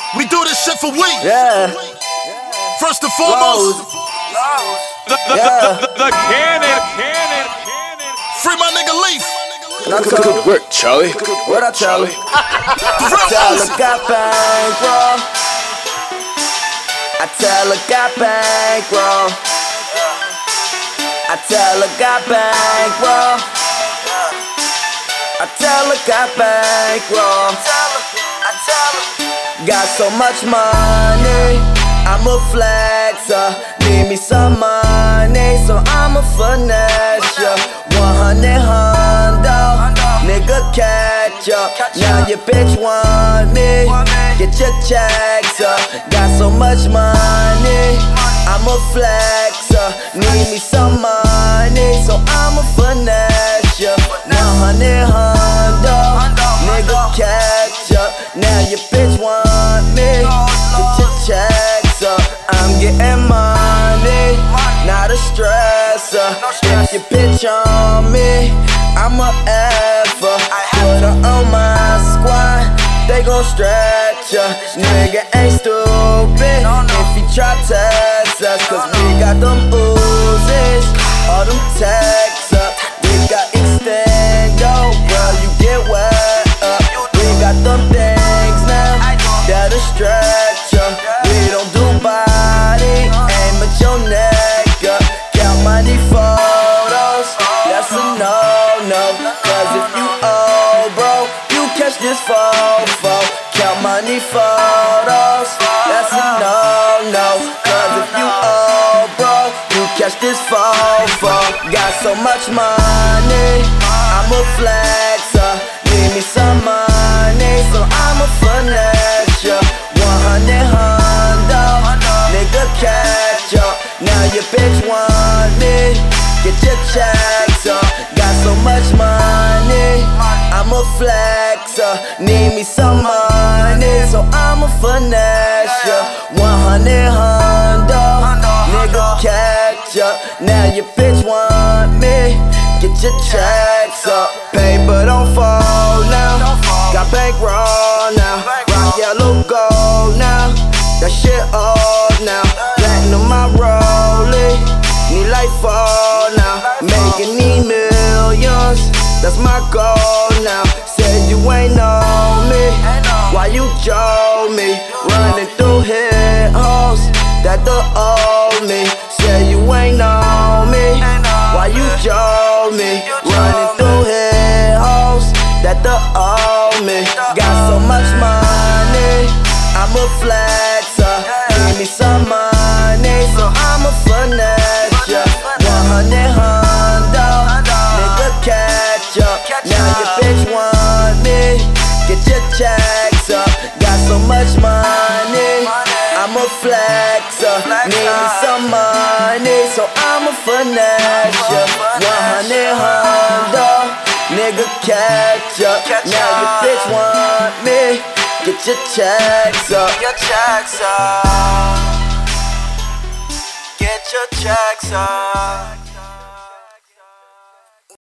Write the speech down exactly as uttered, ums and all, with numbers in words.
We do this shit for we. Yeah. First and foremost, The, the, Yeah. the, the, the cannon, cannon, cannon. free my nigga Leaf. Not tell Good work, Charlie. what I tell her. I tell her got bankroll. I tell her got bankroll. I tell her got bankroll. I tell her got bankroll. Got so much money, I'm a flexer. Need me some money, so I'm a finesse ya. one hundred hundo, nigga catch up. Now your bitch want me, get your checks up. Got so much money, I'm a flexer. Need me some money, so I'm a finesse ya. one hundred hundo, nigga catch up. Now your bitch want me, get your checks up. I'm getting money, not a stressor. If your bitch on me, I'm a effer. Put her on my squad, they gon' stretch her. Nigga ain't stupid if he try test us, cause we got them oozes, all them texts up. We got extendo, girl, you get wet up. We got them things now that'll stretch ya. We don't do body, aim at your neck up. Count money photos, that's a no-no. Cause if you owe, bro, you catch this fofo. Count money photos, that's a no-no. Cause if you owe, bro, you catch this fofo. Got so much money, I'm a flexer. Need me some money, so I'm a finesse ya. one hundred hundo, nigga catch up. Now your bitch want me, get your checks up. Got so much money, I'm a flexer. Need me some money, so I'm a finesse ya. one hundred hundo, nigga catch up. Now your bitch want me, get your checks up. Paper don't fall now, got bankroll now. Rock yellow gold now, that shit old now. Platinum my rollie, need life fall now. Making these millions, that's my goal now. Said you ain't know me, why you joe me? Running through hit holes, that the old me. Said you ain't know me, why you joe me? Running through hit holes, that the old me. Got so much money, I'm a flexer. Give me some money, so I'm a finesse ya. one hundred hundo, nigga catch up. Now your bitch want me, get your checks up. Got so much money, I'm a flexer. Need me some money, so I'm a finesse ya. one hundred hundo, nigga catch up. Now your bitch want me, get your checks up. Your checks up. Get your checks up.